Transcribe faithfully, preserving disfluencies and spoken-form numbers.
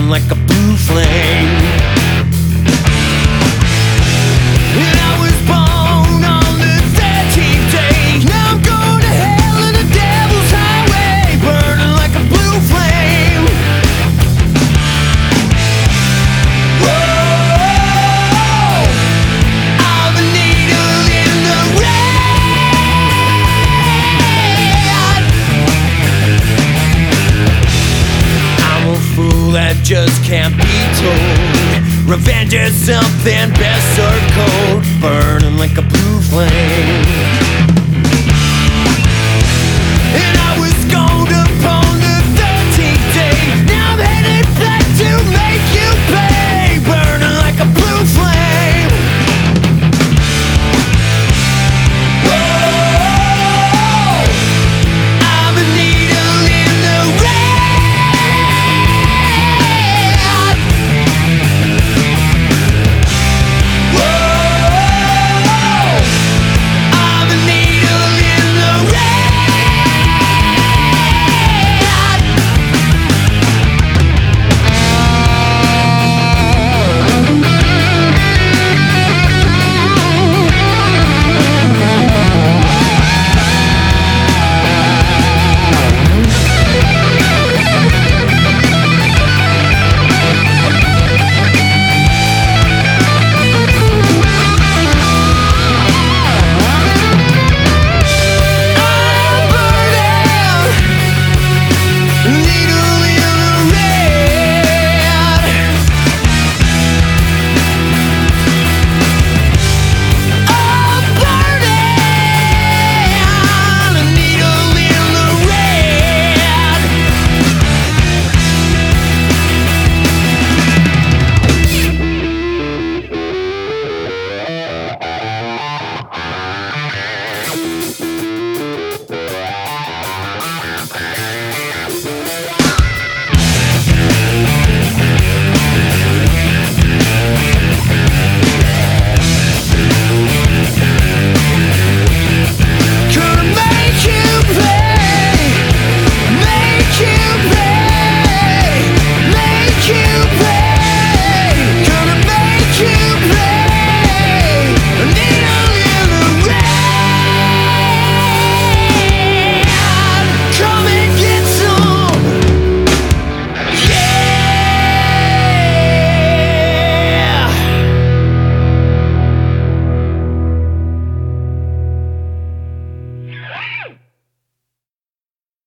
burning like a blue flame. And I was born on the thirteenth day. Now I'm going to hell in the devil's highway, burning like a blue flame. Whoa, I'm a needle in the rain. I'm a fool that just can't be told. Revenge is something best served cold, burning like a blue flame.